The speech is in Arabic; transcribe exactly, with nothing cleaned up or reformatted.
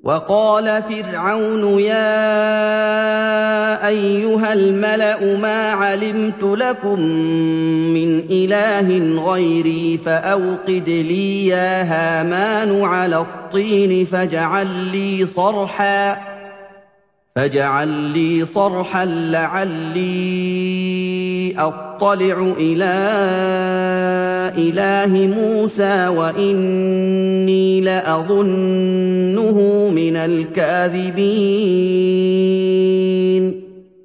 وَقَالَ فِرْعَوْنُ يَا أَيُّهَا الْمَلَأُ مَا عَلِمْتُ لَكُم مِّنْ إِلَٰهٍ غَيْرِي فَأَوْقِدْ لِي يَا هَامَانُ عَلَى الطِّينِ فَاجْعَل لِّي صَرْحًا فاجعل لي صرحا لعلي أطلع إلى إله موسى وإني لأظنه من الكاذبين